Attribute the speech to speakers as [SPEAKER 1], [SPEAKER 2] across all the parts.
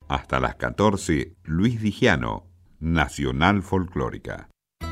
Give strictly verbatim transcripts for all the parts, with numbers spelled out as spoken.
[SPEAKER 1] Hasta las catorce, Luis Vigiano, Nacional Folclórica.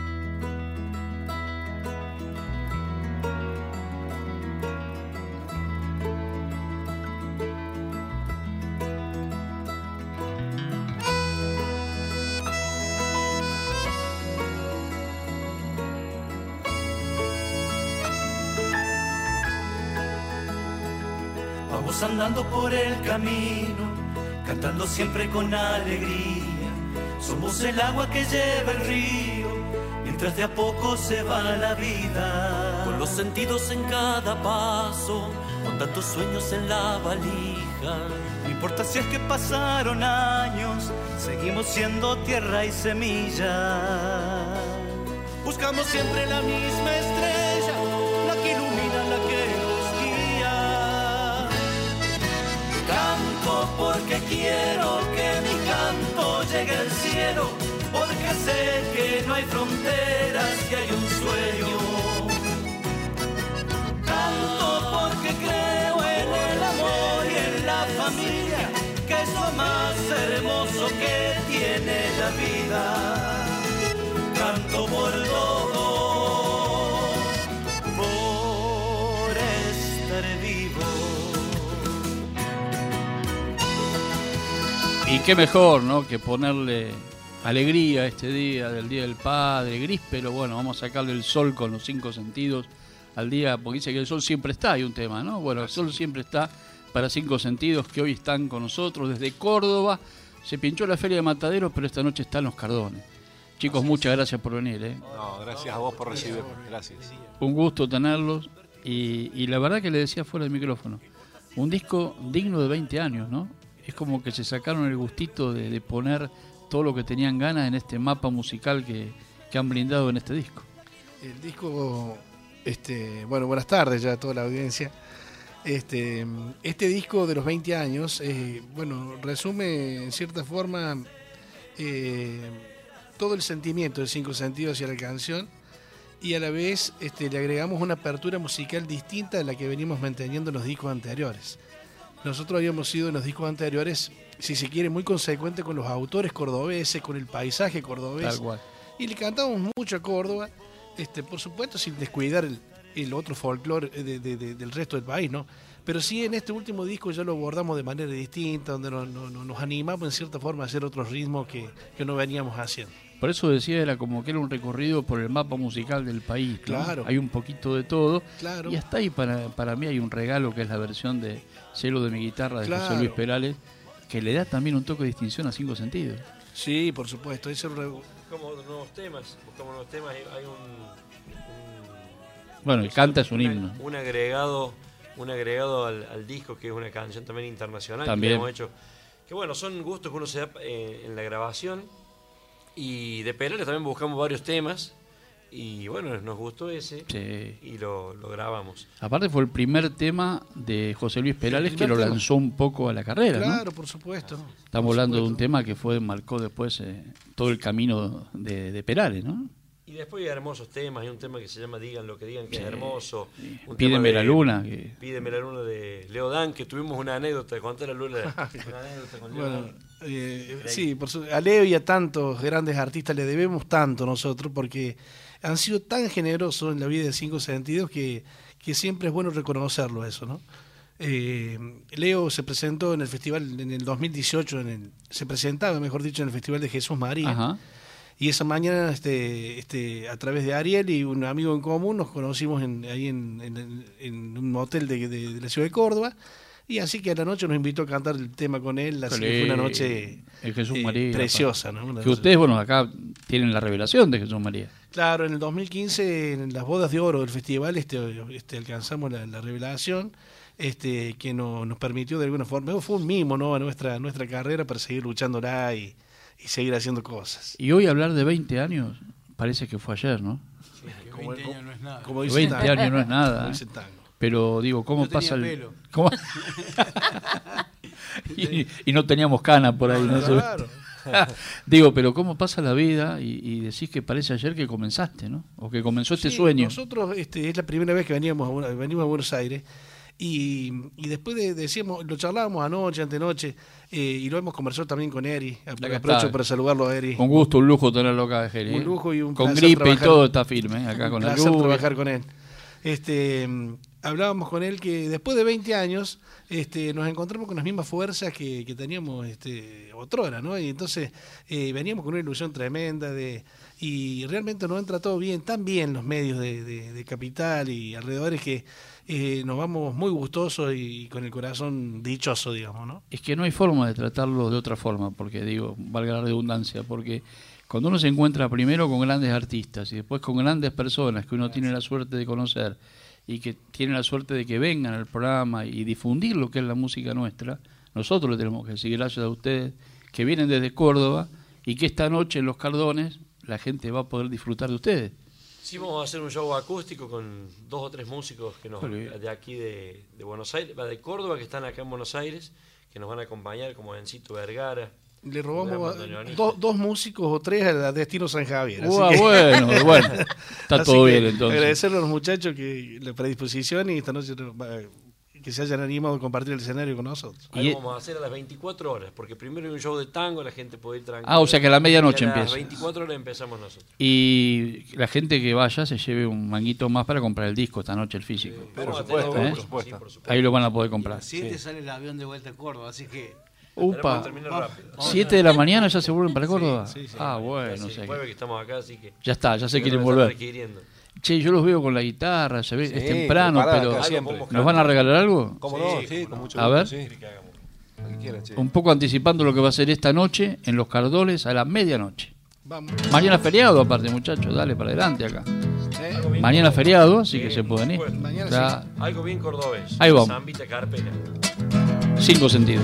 [SPEAKER 2] Vamos andando por el camino, cantando siempre con alegría. Somos el agua que lleva el río, mientras de a poco se va la vida. Con los sentidos en cada paso, con tantos sueños en la valija. No importa si es que pasaron años, seguimos siendo tierra y semilla. Buscamos siempre la misma estrella, la que ilumina, la que nos guía. Canto porque quiero que mi canto llegue al cielo, porque sé que no hay fronteras, que hay un sueño. Canto porque creo en el amor y en la familia, que es lo más hermoso que tiene la vida. Canto por todo, por estar vivo.
[SPEAKER 3] Y qué mejor, ¿no?, que ponerle alegría a este día, del Día del Padre, gris, pero bueno, vamos a sacarle el sol con los cinco sentidos al día, porque dice que el sol siempre está, hay un tema, ¿no? Bueno, el sol siempre está para cinco sentidos, que hoy están con nosotros desde Córdoba. Se pinchó la Feria de Mataderos, pero esta noche están los Cardones. Chicos, muchas gracias por venir, ¿eh?
[SPEAKER 4] No, gracias a vos por recibirme, gracias.
[SPEAKER 3] Un gusto tenerlos, y, y la verdad que le decía fuera del micrófono, un disco digno de veinte años, ¿no? Es como que se sacaron el gustito de, de poner todo lo que tenían ganas en este mapa musical que, que han brindado en este disco.
[SPEAKER 5] El disco, este, bueno, buenas tardes ya a toda la audiencia. Este, este disco de los veinte años, eh, bueno, resume en cierta forma eh, todo el sentimiento de Cinco Sentidos hacia la canción, y a la vez este, le agregamos una apertura musical distinta a la que venimos manteniendo en los discos anteriores. Nosotros habíamos sido en los discos anteriores, si se quiere, muy consecuente con los autores cordobeses, con el paisaje cordobés.
[SPEAKER 3] Tal cual.
[SPEAKER 5] Y le cantamos mucho a Córdoba, este, por supuesto sin descuidar el, el otro folclore de, de, de, del resto del país, ¿no? Pero sí, en este último disco ya lo abordamos de manera distinta, donde nos, nos, nos animamos en cierta forma a hacer otros ritmos que, que no veníamos haciendo.
[SPEAKER 3] Por eso decía, era como que era un recorrido por el mapa musical del país, ¿no?
[SPEAKER 5] Claro.
[SPEAKER 3] Hay un poquito de todo.
[SPEAKER 5] Claro.
[SPEAKER 3] Y hasta ahí para, para mí hay un regalo, que es la versión de Cielo de mi guitarra de
[SPEAKER 5] Claro.
[SPEAKER 3] José Luis Perales, que le da también un toque de distinción a Cinco Sentidos.
[SPEAKER 5] Sí, por supuesto. Ese re...
[SPEAKER 4] Buscamos nuevos temas, buscamos nuevos temas, hay un... un
[SPEAKER 3] Bueno, el canta es un
[SPEAKER 4] una,
[SPEAKER 3] himno.
[SPEAKER 4] Un agregado, un agregado al, al disco, que es una canción también internacional
[SPEAKER 3] También.
[SPEAKER 4] que hemos hecho. Que bueno, son gustos que uno se da eh, en la grabación. Y de Perales también buscamos varios temas. Y bueno, nos gustó ese.
[SPEAKER 3] Sí.
[SPEAKER 4] Y lo, lo grabamos.
[SPEAKER 3] Aparte fue el primer tema de José Luis Perales que lo
[SPEAKER 5] tema.
[SPEAKER 3] lanzó un poco a la carrera,
[SPEAKER 5] Claro,
[SPEAKER 3] ¿no?
[SPEAKER 5] por supuesto.
[SPEAKER 3] Estamos
[SPEAKER 5] Por
[SPEAKER 3] hablando de
[SPEAKER 5] supuesto.
[SPEAKER 3] un tema que fue marcó después eh, todo el camino de, de Perales, ¿no?
[SPEAKER 4] Y después hay hermosos temas. Hay un tema que se llama Digan lo que digan, que
[SPEAKER 3] Sí.
[SPEAKER 4] es hermoso. Un
[SPEAKER 3] Pídeme
[SPEAKER 4] tema de-
[SPEAKER 3] la luna. Que...
[SPEAKER 4] Pídeme la luna de Leo Dan, que tuvimos una anécdota, conté la luna. Una anécdota con Leo
[SPEAKER 5] Bueno,
[SPEAKER 4] Dan.
[SPEAKER 5] eh, sí, por su, a Leo y a tantos grandes artistas le debemos tanto nosotros, porque han sido tan generosos en la vida de Cinco Sentidos que, que siempre es bueno reconocerlo eso, ¿no? Eh, Leo se presentó en el festival en el dos mil dieciocho, en el, se presentaba, mejor dicho, en el Festival de Jesús María.
[SPEAKER 3] Ajá.
[SPEAKER 5] Y esa mañana, este, este, a través de Ariel y un amigo en común, nos conocimos en, ahí en, en, en un hotel de, de, de la ciudad de Córdoba. Y así que a la noche nos invitó a cantar el tema con él. Así que fue una noche
[SPEAKER 3] el Jesús
[SPEAKER 5] eh,
[SPEAKER 3] María,
[SPEAKER 5] preciosa, ¿no? Una
[SPEAKER 3] que
[SPEAKER 5] noche-
[SPEAKER 3] ustedes, bueno, acá tienen la revelación de Jesús María.
[SPEAKER 5] Claro, en el dos mil quince, en las bodas de oro del festival, este, este alcanzamos la, la revelación, este, que no, nos permitió de alguna forma, fue un mimo, ¿no?, a nuestra, nuestra carrera para seguir luchándola y, y seguir haciendo cosas.
[SPEAKER 3] Y hoy hablar de veinte años parece que fue ayer, ¿no?
[SPEAKER 5] Como,
[SPEAKER 6] veinte años no es nada.
[SPEAKER 5] como dice
[SPEAKER 3] veinte
[SPEAKER 5] Tango.
[SPEAKER 3] años no es nada.
[SPEAKER 5] Como dice Tango.
[SPEAKER 3] Pero digo, ¿cómo
[SPEAKER 6] No tenía
[SPEAKER 3] pasa el...
[SPEAKER 6] pelo.
[SPEAKER 3] ¿Cómo? y, y no teníamos canas por ahí, ¿no?
[SPEAKER 5] Claro.
[SPEAKER 3] Digo, pero ¿cómo pasa la vida? Y, y decís que parece ayer que comenzaste, ¿no? O que comenzó este
[SPEAKER 5] Sí,
[SPEAKER 3] sueño.
[SPEAKER 5] Nosotros este, es la primera vez que veníamos a, venimos a Buenos Aires. Y, y después de, decíamos, lo charlábamos anoche, antenoche, eh, y lo hemos conversado también con Eri. Aprovecho
[SPEAKER 3] está.
[SPEAKER 5] para saludarlo a Eri.
[SPEAKER 3] Con gusto, un lujo tenerlo acá, Jerry.
[SPEAKER 5] Un lujo y un
[SPEAKER 3] Con
[SPEAKER 5] placer
[SPEAKER 3] gripe
[SPEAKER 5] trabajar.
[SPEAKER 3] y todo está firme, ¿eh? Acá con
[SPEAKER 5] Un
[SPEAKER 3] la
[SPEAKER 5] placer
[SPEAKER 3] lluvia.
[SPEAKER 5] trabajar con él. Este, hablábamos con él que después de veinte años este, nos encontramos con las mismas fuerzas que, que teníamos este, otrora, ¿no? Y entonces eh, veníamos con una ilusión tremenda de y realmente nos han tratado bien, tan bien los medios de, de, de Capital y alrededores que eh, nos vamos muy gustosos y, y con el corazón dichoso, digamos, ¿no?
[SPEAKER 3] Es que no hay forma de tratarlo de otra forma, porque digo, valga la redundancia, porque cuando uno se encuentra primero con grandes artistas y después con grandes personas que uno tiene la suerte de conocer y que tiene la suerte de que vengan al programa y difundir lo que es la música nuestra, nosotros le tenemos que decir gracias a ustedes que vienen desde Córdoba y que esta noche en Los Cardones la gente va a poder disfrutar de ustedes.
[SPEAKER 4] Sí, vamos a hacer un show acústico con dos o tres músicos que nos de aquí de, de Buenos Aires, de Córdoba, que están acá en Buenos Aires, que nos van a acompañar, como Encito Vergara.
[SPEAKER 5] Le robamos do, dos músicos o tres a Destino San Javier. Así
[SPEAKER 3] Uah,
[SPEAKER 5] que,
[SPEAKER 3] bueno, bueno, está
[SPEAKER 5] así
[SPEAKER 3] todo
[SPEAKER 5] que
[SPEAKER 3] bien entonces.
[SPEAKER 5] Agradecerle a los muchachos que la predisposición y esta noche que se hayan animado a compartir el escenario con nosotros.
[SPEAKER 4] Ahí vamos a hacer a las veinticuatro horas, porque primero hay un show de tango, la gente puede ir tranquila.
[SPEAKER 3] Ah, o sea que a la medianoche
[SPEAKER 4] y a
[SPEAKER 3] empieza.
[SPEAKER 4] las veinticuatro horas empezamos nosotros.
[SPEAKER 3] Y la gente que vaya se lleve un manguito más para comprar el disco esta noche, el físico.
[SPEAKER 4] Sí,
[SPEAKER 6] Por
[SPEAKER 4] vamos a
[SPEAKER 6] supuesto,
[SPEAKER 4] tener-
[SPEAKER 3] ¿eh?
[SPEAKER 6] por supuesto.
[SPEAKER 4] Sí, por supuesto.
[SPEAKER 3] Ahí lo van a poder comprar.
[SPEAKER 7] siete
[SPEAKER 6] Sí.
[SPEAKER 7] sale el avión de vuelta a Córdoba, así que
[SPEAKER 3] Upa,
[SPEAKER 4] Termina rápido.
[SPEAKER 3] ¿siete de la mañana ya se vuelven para Córdoba?
[SPEAKER 5] sí, sí.
[SPEAKER 3] Ah, bueno,
[SPEAKER 4] Sí,
[SPEAKER 3] o sea que-
[SPEAKER 4] jueves que estamos acá, así que
[SPEAKER 3] ya está, ya se
[SPEAKER 4] ya
[SPEAKER 3] quieren
[SPEAKER 4] nos están
[SPEAKER 3] volver.
[SPEAKER 4] requiriendo.
[SPEAKER 3] Che, yo los veo con la guitarra, se ve,
[SPEAKER 6] Sí,
[SPEAKER 3] es temprano,
[SPEAKER 6] preparada
[SPEAKER 3] pero
[SPEAKER 6] acá
[SPEAKER 4] Algo
[SPEAKER 6] siempre.
[SPEAKER 4] podemos
[SPEAKER 3] ¿nos van a regalar algo?
[SPEAKER 6] ¿Cómo
[SPEAKER 4] Sí,
[SPEAKER 6] no?
[SPEAKER 4] cómo
[SPEAKER 6] Sí,
[SPEAKER 4] no.
[SPEAKER 6] con mucho
[SPEAKER 3] A
[SPEAKER 6] gusto,
[SPEAKER 3] ver.
[SPEAKER 6] sí. Lo que quiera, che.
[SPEAKER 3] Un poco anticipando lo que va a ser esta noche en Los Cardones a la medianoche.
[SPEAKER 5] Vamos.
[SPEAKER 3] Mañana feriado aparte, muchachos, dale para adelante acá.
[SPEAKER 5] ¿Eh?
[SPEAKER 3] Mañana feriado, así que
[SPEAKER 4] Sí,
[SPEAKER 3] se pueden ir.
[SPEAKER 4] por supuesto.
[SPEAKER 5] Mañana
[SPEAKER 3] Ya,
[SPEAKER 4] Algo bien cordobés.
[SPEAKER 3] Ahí vamos.
[SPEAKER 4] Zambita carpera.
[SPEAKER 3] cinco sentidos.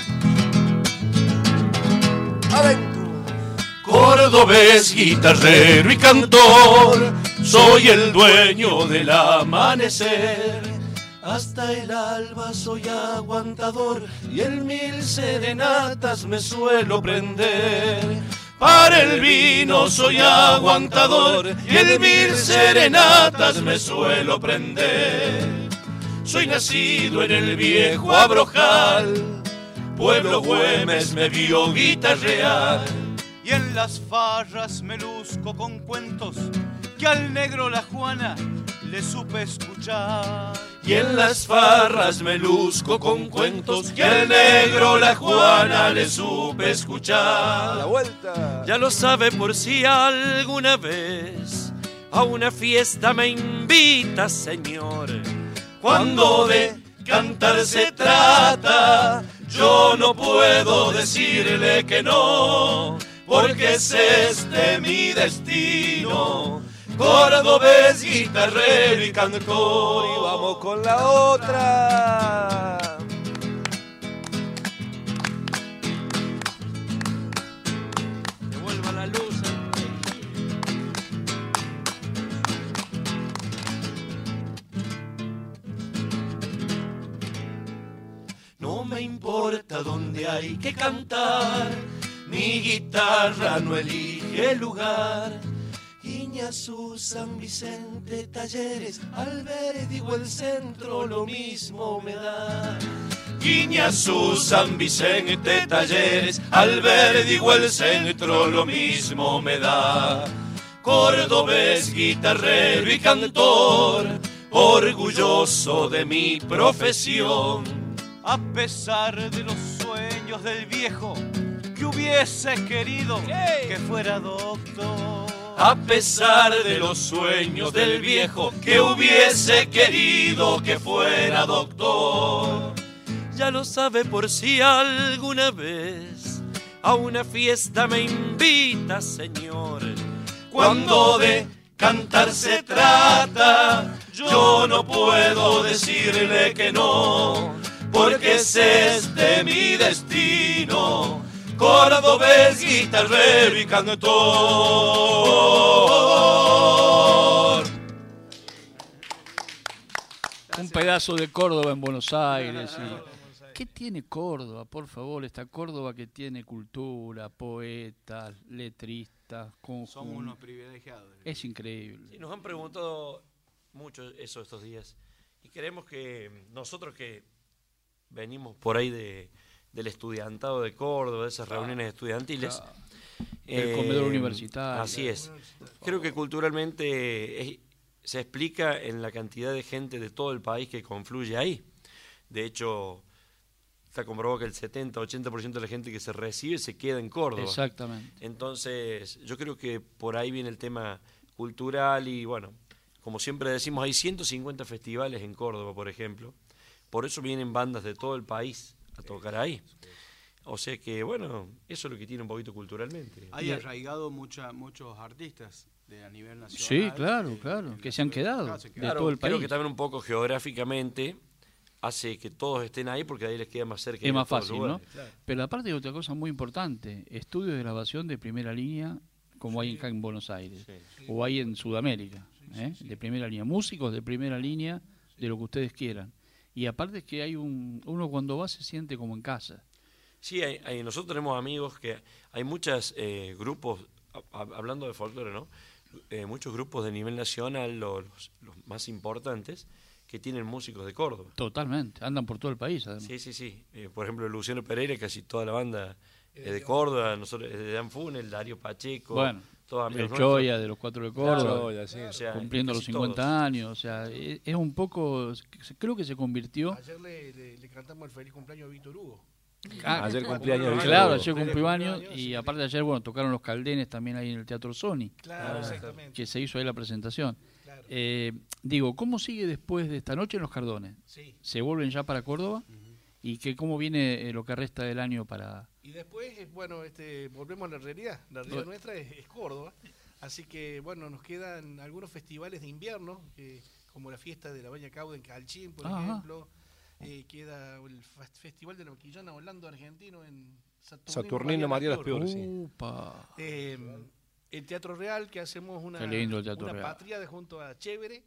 [SPEAKER 2] Cordobés, guitarrero y cantor, soy el dueño del amanecer. Hasta el alba soy aguantador y en mil serenatas me suelo prender. Para el vino soy aguantador y en mil serenatas me suelo prender. Soy nacido en el viejo Abrojal, pueblo Güemes me vio guitarrear.
[SPEAKER 8] Y en las farras me luzco con cuentos que al negro la Juana le supe escuchar.
[SPEAKER 2] Y en las farras me luzco con cuentos que al negro la Juana le supe
[SPEAKER 6] A la
[SPEAKER 2] escuchar.
[SPEAKER 6] vuelta.
[SPEAKER 2] Ya lo sabe por si alguna vez a una fiesta me invita, señor. Cuando de cantar se trata, yo no puedo decirle que no, porque es este mi destino. Cordobés, guitarrero y cantor.
[SPEAKER 6] Y vamos con la otra.
[SPEAKER 4] Devuelva la luz.
[SPEAKER 2] No me importa dónde hay que cantar, mi guitarra no elige lugar. Iñazú, San Vicente, Talleres, Alberdi o el centro, lo mismo me da. Iñazú, San Vicente, Talleres, Alberdi o el centro, lo mismo me da. Cordobés, guitarrero y cantor, orgulloso de mi profesión.
[SPEAKER 8] A pesar de los sueños del viejo que hubiese querido que fuera doctor.
[SPEAKER 2] A pesar de los sueños del viejo que hubiese querido que fuera doctor. Ya lo sabe por si alguna vez a una fiesta me invita, señor. Cuando de cantar se trata, yo no puedo decirle que no, porque es este mi destino. Cordobés, guitarrero y cantor.
[SPEAKER 3] Un pedazo de Córdoba en Buenos Aires. y- ¿Qué tiene Córdoba, por favor? Esta Córdoba que tiene cultura, poetas, letristas. Con,
[SPEAKER 7] somos
[SPEAKER 3] con-
[SPEAKER 7] unos privilegiados.
[SPEAKER 3] Es increíble.
[SPEAKER 4] Sí, nos han preguntado mucho eso estos días. Y creemos que nosotros que venimos por ahí de, del estudiantado de Córdoba, de esas reuniones estudiantiles.
[SPEAKER 3] Claro. El comedor universitario.
[SPEAKER 4] Así es. Creo que culturalmente es, se explica en la cantidad de gente de todo el país que confluye ahí. De hecho, está comprobado que el setenta, ochenta por ciento de la gente que se recibe se queda en Córdoba.
[SPEAKER 3] Exactamente.
[SPEAKER 4] Entonces, yo creo que por ahí viene el tema cultural y, bueno, como siempre decimos, hay ciento cincuenta festivales en Córdoba, por ejemplo. Por eso vienen bandas de todo el país a tocar ahí. O sea que, bueno, eso es lo que tiene un poquito culturalmente.
[SPEAKER 7] Hay arraigado mucha, muchos artistas de a nivel nacional.
[SPEAKER 3] Sí, claro, claro, que se han quedado de
[SPEAKER 4] Claro,
[SPEAKER 3] todo el país.
[SPEAKER 4] creo que también un poco geográficamente hace que todos estén ahí porque ahí les queda más cerca.
[SPEAKER 3] Es más
[SPEAKER 4] todos los
[SPEAKER 3] fácil, ¿no?
[SPEAKER 4] lugares. Claro.
[SPEAKER 3] Pero aparte de otra cosa muy importante, estudios de grabación de primera línea, como hay acá en Buenos Aires,
[SPEAKER 4] Sí.
[SPEAKER 3] o hay en Sudamérica, ¿eh? De primera línea, músicos de primera línea, de lo que ustedes quieran. Y aparte es que hay un, uno cuando va se siente como en casa.
[SPEAKER 4] Sí, hay, hay- nosotros tenemos amigos que hay muchos eh, grupos, a- a- hablando de folclore, ¿no? Eh, muchos grupos de nivel nacional, lo- los, los más importantes, que tienen músicos de Córdoba.
[SPEAKER 3] Totalmente, andan por todo el país además.
[SPEAKER 4] Sí, sí, sí. Eh, por ejemplo, Luciano Pereira, casi toda la banda es de Córdoba, nosotros es de Dan Funel, Darío Pacheco,
[SPEAKER 3] Bueno,
[SPEAKER 4] todos
[SPEAKER 3] el
[SPEAKER 4] amigos
[SPEAKER 3] Choya
[SPEAKER 4] nuestros.
[SPEAKER 3] de los Cuatro de Córdoba,
[SPEAKER 9] Choya, sí.
[SPEAKER 4] O sea,
[SPEAKER 3] cumpliendo los
[SPEAKER 4] casi
[SPEAKER 3] cincuenta
[SPEAKER 4] todos.
[SPEAKER 3] años, o sea, es, es un poco, creo que se convirtió...
[SPEAKER 5] Ayer le, le- le cantamos el feliz cumpleaños a Víctor Hugo.
[SPEAKER 3] Ah,
[SPEAKER 9] Ayer cumpleaños de
[SPEAKER 3] Claro,
[SPEAKER 9] Víctor
[SPEAKER 3] ayer
[SPEAKER 5] Hugo.
[SPEAKER 3] cumplió años
[SPEAKER 5] Cumpleaños,
[SPEAKER 3] y
[SPEAKER 5] sí.
[SPEAKER 3] aparte de ayer, bueno, tocaron los Caldenes también ahí en el Teatro Sony,
[SPEAKER 5] Claro,
[SPEAKER 4] Ah,
[SPEAKER 5] exactamente.
[SPEAKER 3] que se hizo ahí la presentación.
[SPEAKER 5] Claro.
[SPEAKER 3] Eh, digo, ¿cómo sigue después de esta noche en los Cardones?
[SPEAKER 5] Sí.
[SPEAKER 3] ¿Se vuelven ya para Córdoba? ¿Y que cómo viene eh, lo que resta del año para...?
[SPEAKER 5] Y después, eh, bueno, este, volvemos a la realidad. La realidad
[SPEAKER 3] Bueno.
[SPEAKER 5] nuestra es, es Córdoba. Así que, bueno, nos quedan algunos festivales de invierno, que, como la fiesta de la Baña Cauda en Calchín, por
[SPEAKER 3] Ajá.
[SPEAKER 5] ejemplo. Eh, queda el fa- Festival de la Maquillana Orlando Argentino en Saturnino,
[SPEAKER 9] Saturnino María Las
[SPEAKER 5] Pior.
[SPEAKER 9] Pior, sí.
[SPEAKER 3] Upa.
[SPEAKER 5] Eh, el Teatro Real, que hacemos una,
[SPEAKER 3] Qué lindo el Teatro
[SPEAKER 5] una
[SPEAKER 3] Real.
[SPEAKER 5] patria junto a Chévere.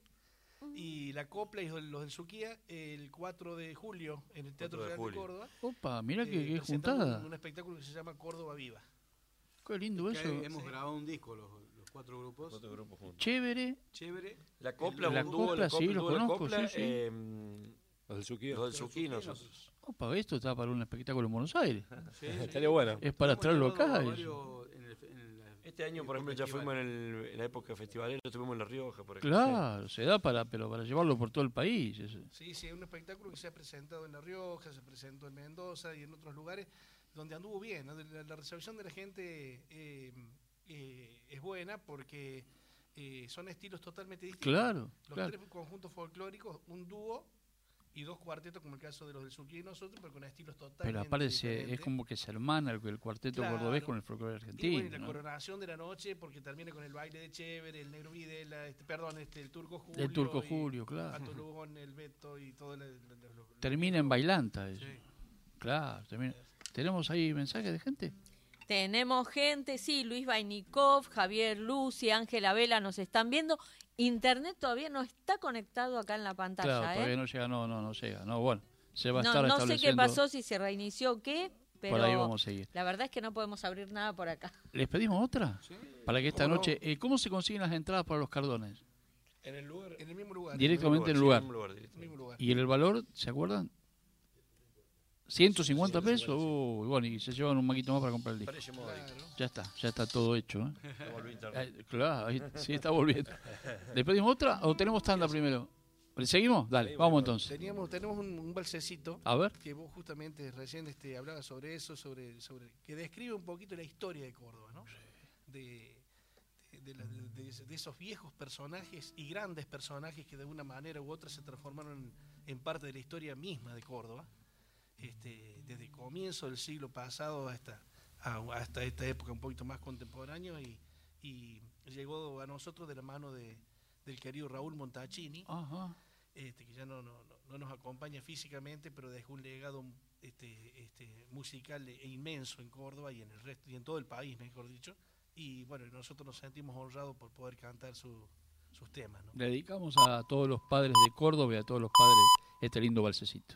[SPEAKER 5] Y la Copla y los del Suquía el cuatro de julio en el Teatro
[SPEAKER 4] cuatro de
[SPEAKER 5] Real de
[SPEAKER 4] julio.
[SPEAKER 5] Córdoba.
[SPEAKER 3] Opa, mira
[SPEAKER 5] eh,
[SPEAKER 3] que, que
[SPEAKER 5] presentando
[SPEAKER 3] juntada.
[SPEAKER 5] Un, un espectáculo que se llama Córdoba Viva.
[SPEAKER 3] Qué lindo
[SPEAKER 7] Que
[SPEAKER 3] eso.
[SPEAKER 7] hemos grabado un disco, los, los cuatro grupos.
[SPEAKER 4] Otro grupo juntos.
[SPEAKER 3] Chévere.
[SPEAKER 7] Chévere.
[SPEAKER 4] La Copla,
[SPEAKER 3] La
[SPEAKER 4] un dúo,
[SPEAKER 3] Copla,
[SPEAKER 4] la
[SPEAKER 3] sí,
[SPEAKER 4] Copla,
[SPEAKER 3] lo
[SPEAKER 4] un dúo de
[SPEAKER 3] conozco,
[SPEAKER 4] Copla,
[SPEAKER 3] sí, sí.
[SPEAKER 4] eh,
[SPEAKER 9] Los del Suquía.
[SPEAKER 4] los del Suquí, nosotros.
[SPEAKER 3] Opa, esto está para un espectáculo en Buenos Aires.
[SPEAKER 7] Sí,
[SPEAKER 9] Estaría bueno.
[SPEAKER 3] Es para
[SPEAKER 7] Hemos
[SPEAKER 3] traerlo
[SPEAKER 7] llevado
[SPEAKER 3] acá.
[SPEAKER 7] a
[SPEAKER 3] eso.
[SPEAKER 7] varios en el- en la-
[SPEAKER 4] Este año, por ejemplo, ya fuimos en, el- en la época festivalera, estuvimos en La Rioja, por ejemplo.
[SPEAKER 3] Claro, se da para, pero para llevarlo por todo el país. eso.
[SPEAKER 5] Sí, sí, es un espectáculo que se ha presentado en La Rioja, se presentó en Mendoza y en otros lugares donde anduvo bien. ¿no? La, la recepción de la gente eh, eh, es buena porque eh, son estilos totalmente distintos.
[SPEAKER 3] Claro,
[SPEAKER 5] Los
[SPEAKER 3] claro.
[SPEAKER 5] tres conjuntos folclóricos, un dúo y dos cuartetos, como el caso de los del Suquí y nosotros, pero con estilos totalmente
[SPEAKER 3] Pero aparte se-
[SPEAKER 5] diferentes.
[SPEAKER 3] es como que se hermana el, el cuarteto
[SPEAKER 5] Claro.
[SPEAKER 3] cordobés con el folclore
[SPEAKER 5] Y
[SPEAKER 3] argentino.
[SPEAKER 5] bueno, y la
[SPEAKER 3] ¿no?
[SPEAKER 5] coronación de la noche, porque termina con el baile de Chévere, el Negro Videla, este, perdón, este, el Turco Julio.
[SPEAKER 3] El Turco
[SPEAKER 5] y
[SPEAKER 3] Julio, claro.
[SPEAKER 5] Pato Lugón, el Beto y todo el, el- el- lo-
[SPEAKER 3] Termina en bailanta eso.
[SPEAKER 5] Sí.
[SPEAKER 3] Claro, termina. ¿Tenemos ahí mensajes de gente?
[SPEAKER 10] Tenemos gente, sí, Luis Vainikov, Javier Lucy, Ángela Vela nos están viendo. Internet todavía no está conectado acá en la pantalla,
[SPEAKER 3] Claro,
[SPEAKER 10] ¿eh?
[SPEAKER 3] todavía no llega, no, no, no llega. No, bueno, se va a
[SPEAKER 10] No,
[SPEAKER 3] estar
[SPEAKER 10] no sé qué
[SPEAKER 3] estableciendo.
[SPEAKER 10] pasó, si se reinició o qué, pero
[SPEAKER 3] Por ahí vamos a seguir.
[SPEAKER 10] la verdad es que no podemos abrir nada por acá.
[SPEAKER 3] ¿Les pedimos otra? Para que esta
[SPEAKER 5] ¿Cómo no?
[SPEAKER 3] noche... eh, ¿Cómo se consiguen las entradas para los Cardones?
[SPEAKER 4] En el lugar.
[SPEAKER 5] En el mismo lugar.
[SPEAKER 3] Directamente en el
[SPEAKER 4] sí,
[SPEAKER 3] lugar.
[SPEAKER 4] en el lugar,
[SPEAKER 5] En el
[SPEAKER 4] directamente.
[SPEAKER 5] mismo lugar.
[SPEAKER 3] ¿Y el valor, se acuerdan? ¿ciento cincuenta pesos? Uy, bueno, y se llevan un maquito más para comprar el disco.
[SPEAKER 4] Precio módico.
[SPEAKER 5] Claro.
[SPEAKER 3] Ya está, ya está todo hecho. ¿eh?
[SPEAKER 4] Volví internet.
[SPEAKER 3] Eh, claro, ahí, sí está volviendo. ¿Le pedimos otra o tenemos tanda primero? ¿Seguimos? Dale, vamos entonces.
[SPEAKER 5] Teníamos, tenemos un, un balsecito
[SPEAKER 3] A ver.
[SPEAKER 5] que vos justamente recién este, hablabas sobre eso, sobre, sobre que describe un poquito la historia de Córdoba, ¿no? De, de, de la- de- de esos viejos personajes y grandes personajes que de una manera u otra se transformaron en, en parte de la historia misma de Córdoba, este, desde el comienzo del siglo pasado hasta, a- hasta esta época un poquito más contemporánea y, y llegó a nosotros de la mano de, del querido Raúl Montalcini.
[SPEAKER 3] Ajá.
[SPEAKER 5] Este, que ya no, no, no, no nos acompaña físicamente, pero dejó un legado este, este, musical e inmenso en Córdoba y en el resto y en todo el país, mejor dicho. Y bueno, nosotros nos sentimos honrados por poder cantar su, sus temas, ¿no?
[SPEAKER 3] Le dedicamos a todos los padres de Córdoba y a todos los padres este lindo balsecito.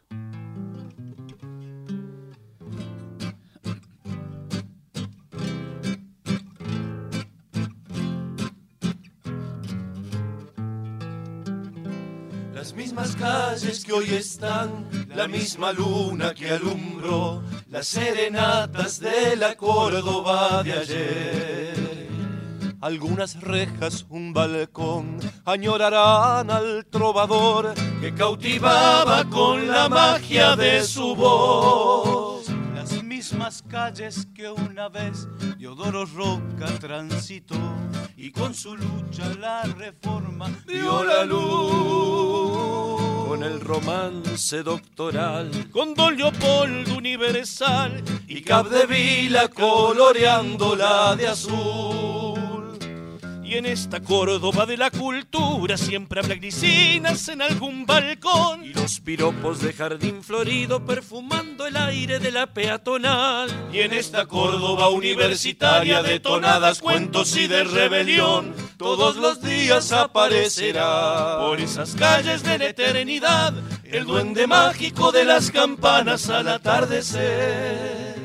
[SPEAKER 2] La Las mismas calles que hoy están, la misma luna que alumbró las serenatas de la Córdoba de ayer.
[SPEAKER 8] Algunas rejas, un balcón, añorarán al trovador
[SPEAKER 2] que cautivaba con la magia de su voz.
[SPEAKER 8] Las mismas calles que una vez Diodoro Roca transitó
[SPEAKER 2] y con su lucha
[SPEAKER 8] la reforma
[SPEAKER 2] dio la luz. Con el romance doctoral,
[SPEAKER 8] con Don Leopoldo Universal
[SPEAKER 2] y Capdevila coloreándola de azul.
[SPEAKER 8] Y en esta Córdoba de la cultura siempre habrá glicinas en algún balcón.
[SPEAKER 2] Y los piropos de jardín florido perfumando el aire de la peatonal.
[SPEAKER 8] Y en esta Córdoba universitaria de tonadas, cuentos y de rebelión,
[SPEAKER 2] todos los días aparecerá
[SPEAKER 8] por esas calles de la eternidad
[SPEAKER 2] el duende mágico de las campanas al atardecer.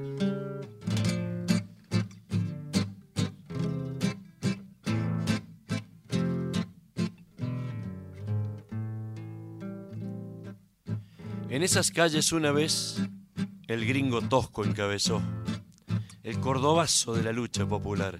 [SPEAKER 2] En esas calles una vez el gringo Tosco encabezó el cordobazo de la lucha popular.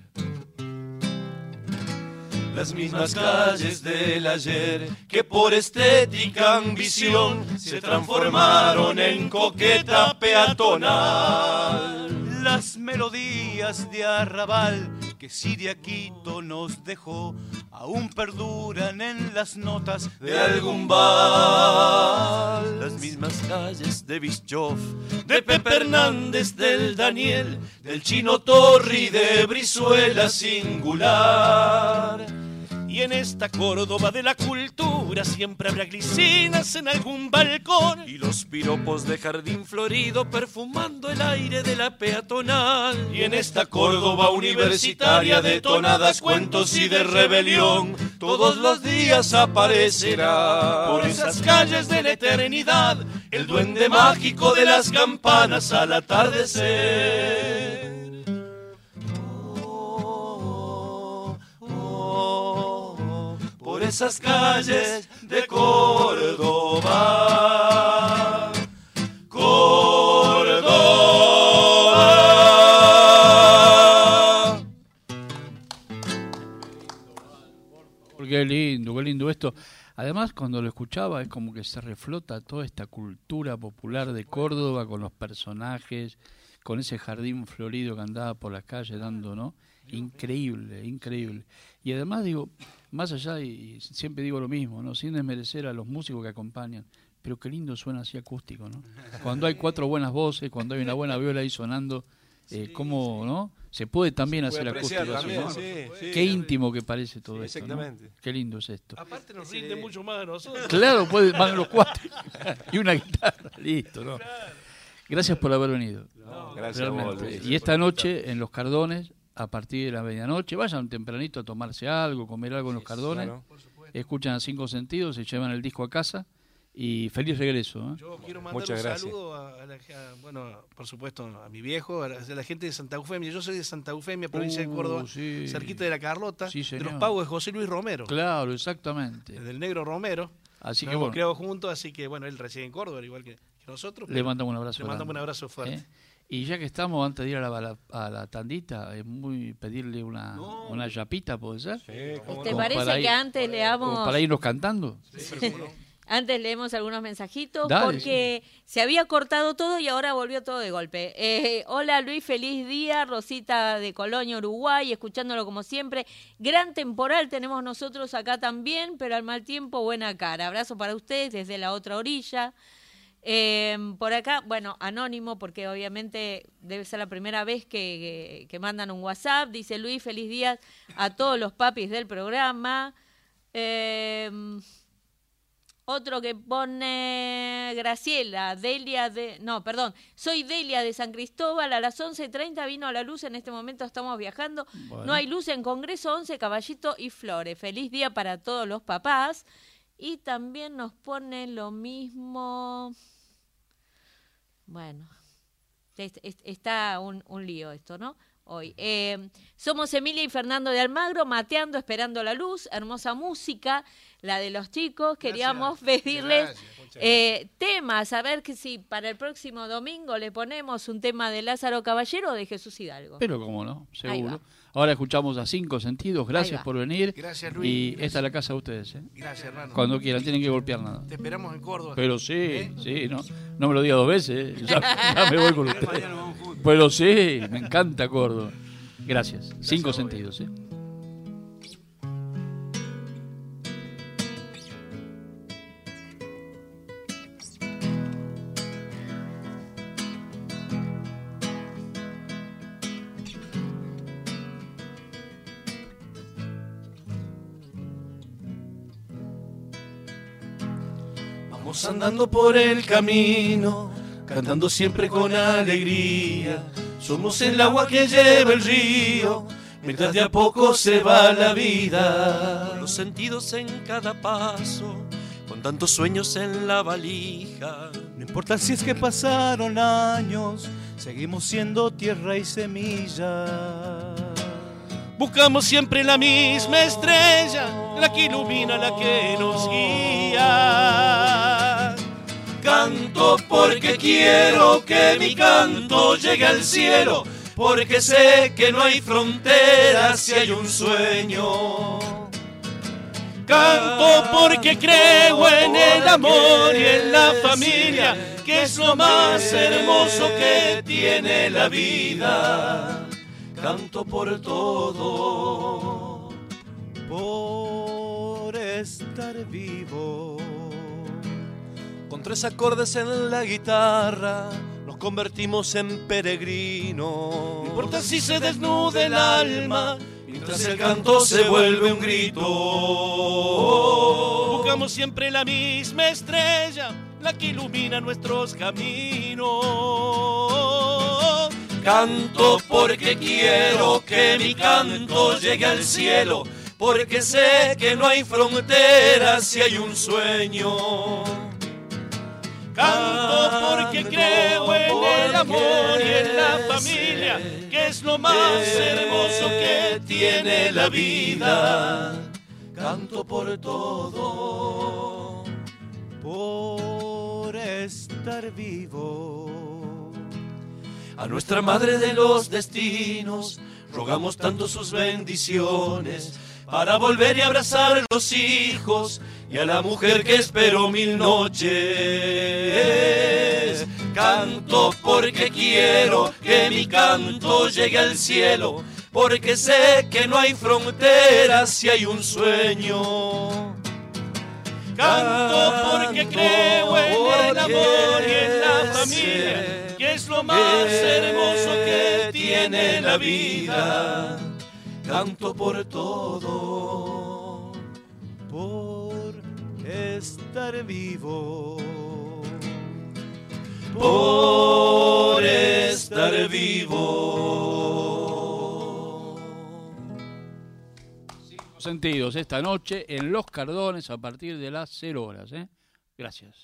[SPEAKER 2] Las mismas calles del ayer que por estética ambición se transformaron en coqueta peatonal.
[SPEAKER 8] Las melodías de arrabal que Siria Quito nos dejó aún perduran en las notas
[SPEAKER 2] de algún bar. Las mismas calles de Bischoff, de Pepe Hernández, del Daniel, del Chino Torri, de Brizuela singular.
[SPEAKER 8] Y en esta Córdoba de la cultura siempre habrá glicinas en algún balcón.
[SPEAKER 2] Y los piropos de jardín florido perfumando el aire de la peatonal.
[SPEAKER 8] Y en esta Córdoba universitaria de tonadas, cuentos y de rebelión,
[SPEAKER 2] todos los días aparecerá
[SPEAKER 8] por esas calles de la eternidad
[SPEAKER 2] el duende mágico de las campanas al atardecer. Por esas calles de Córdoba, Córdoba.
[SPEAKER 3] Qué lindo, qué lindo esto. Además, cuando lo escuchaba es como que se reflota toda esta cultura popular de Córdoba con los personajes, con ese jardín florido que andaba por las calles dando, ¿no? Increíble, increíble. Y además digo, más allá, y siempre digo lo mismo, ¿no? Sin desmerecer a los músicos que acompañan, pero qué lindo suena así acústico, ¿no? Cuando hay cuatro buenas voces, cuando hay una buena viola ahí sonando, eh, sí, ¿cómo, no? Se puede también se puede hacer acústico así, ¿no? Sí, sí, qué íntimo que parece todo sí, esto, exactamente. ¿No? Qué lindo es esto.
[SPEAKER 8] Aparte nos rinde mucho más a nosotros.
[SPEAKER 3] Claro, puede, van los cuatro y una guitarra, listo, ¿no? Gracias por haber venido.
[SPEAKER 9] No, gracias a vos, Luis.
[SPEAKER 3] Y esta noche en Los Cardones, a partir de la medianoche, vayan tempranito a tomarse algo, comer algo en Los Cardones, claro. Escuchan a Cinco Sentidos, se llevan el disco a casa y feliz regreso. ¿eh?
[SPEAKER 5] Yo quiero mandar
[SPEAKER 9] Muchas
[SPEAKER 5] un
[SPEAKER 9] gracias.
[SPEAKER 5] saludo a, a, la, a, bueno, por supuesto, a mi viejo, a la, a la gente de Santa Eufemia. Yo soy de Santa Eufemia, provincia uh, de Córdoba, sí. cerquita de la Carlota,
[SPEAKER 3] sí,
[SPEAKER 5] de los pagos de José Luis Romero.
[SPEAKER 3] Claro, exactamente.
[SPEAKER 5] Del Negro Romero.
[SPEAKER 3] Así
[SPEAKER 5] Nos
[SPEAKER 3] que
[SPEAKER 5] hemos
[SPEAKER 3] bueno.
[SPEAKER 5] criado juntos, así que bueno, él reside en Córdoba, igual que, que nosotros.
[SPEAKER 3] Le mandamos un abrazo.
[SPEAKER 5] Le mandamos un abrazo fuerte.
[SPEAKER 3] ¿Eh? Y ya que estamos, antes de ir a la, a la, a la tandita, es muy pedirle una, no. una yapita, ¿puede ser?
[SPEAKER 10] Sí, ¿te parece que ir, antes leamos...
[SPEAKER 3] para irnos cantando?
[SPEAKER 5] Sí, pero no.
[SPEAKER 10] Antes leemos algunos mensajitos.
[SPEAKER 3] Dale,
[SPEAKER 10] porque sí. Se había cortado todo y ahora volvió todo de golpe. Eh, hola Luis, feliz día. Rosita de Colonia, Uruguay, escuchándolo como siempre. Gran temporal tenemos nosotros acá también, pero al mal tiempo buena cara. Abrazo para ustedes desde la otra orilla. Eh, por acá, bueno, anónimo, porque obviamente debe ser la primera vez que, que, que mandan un WhatsApp. Dice Luis, feliz día a todos los papis del programa. Eh, otro que pone Graciela, Delia de... No, perdón, soy Delia de San Cristóbal. A las once treinta vino a la luz, en este momento estamos viajando. Bueno. No hay luz en Congreso once, Caballito y Flores. Feliz día para todos los papás. Y también nos pone lo mismo... Bueno, es, es, está un, un lío esto, ¿no? hoy. Eh, somos Emilia y Fernando de Almagro, mateando, esperando la luz, hermosa música, la de los chicos. Queríamos
[SPEAKER 5] Gracias.
[SPEAKER 10] pedirles
[SPEAKER 5] Gracias, muchas
[SPEAKER 10] eh, temas, a ver que si para el próximo domingo le ponemos un tema de Lázaro Caballero o de Jesús Hidalgo.
[SPEAKER 3] Pero cómo no,
[SPEAKER 10] Ahí
[SPEAKER 3] seguro.
[SPEAKER 10] va.
[SPEAKER 3] Ahora escuchamos a Cinco Sentidos,
[SPEAKER 10] Ahí
[SPEAKER 3] gracias
[SPEAKER 10] va.
[SPEAKER 3] por venir.
[SPEAKER 5] Gracias, Luis.
[SPEAKER 3] Y
[SPEAKER 5] Gracias.
[SPEAKER 3] esta es la casa de ustedes, ¿eh?
[SPEAKER 5] Gracias, hermano.
[SPEAKER 3] Cuando quieran, tienen que golpear nada.
[SPEAKER 5] Te esperamos en Córdoba.
[SPEAKER 3] Pero sí,
[SPEAKER 5] ¿Eh?
[SPEAKER 3] sí, no, no me lo diga dos veces, ¿eh? ya, ya me voy con usted. Pero sí, me encanta Córdoba. Gracias. Gracias Cinco
[SPEAKER 5] obvio.
[SPEAKER 3] Sentidos, ¿eh?
[SPEAKER 2] Vamos andando por el camino, cantando siempre con alegría. Somos el agua que lleva el río, mientras de a poco se va la vida. Los sentidos en cada paso, con tantos sueños en la valija.
[SPEAKER 8] No importa si es que pasaron años, seguimos siendo tierra y semilla.
[SPEAKER 2] Buscamos siempre la misma estrella, la que ilumina, la que nos guía. Canto porque quiero que mi canto llegue al cielo, porque sé que no hay fronteras si hay un sueño. Canto porque creo en el amor y en la familia, que es lo más hermoso que tiene la vida. Canto por todo,
[SPEAKER 8] por estar vivo.
[SPEAKER 2] con tres acordes en la guitarra, nos convertimos en peregrinos. No importa si se desnude el alma, mientras el canto se vuelve un grito. Buscamos siempre la misma estrella, la que ilumina nuestros caminos. Canto porque quiero que mi canto llegue al cielo, porque sé que no hay fronteras si hay un sueño. Canto porque creo en el amor y en la familia, que es lo más hermoso que tiene la vida. Canto por todo,
[SPEAKER 8] por estar vivo.
[SPEAKER 2] a nuestra Madre de los Destinos rogamos tanto sus bendiciones, para volver y abrazar a los hijos y a la mujer que esperó mil noches. Canto porque quiero que mi canto llegue al cielo, porque sé que no hay fronteras si hay un sueño. Canto porque creo en el amor y en la familia, que es lo más hermoso que tiene la vida. Canto por todo,
[SPEAKER 8] por estar vivo.
[SPEAKER 2] por estar vivo.
[SPEAKER 3] Cinco Sentidos esta noche en Los Cardones a partir de las cero horas, ¿eh? Gracias.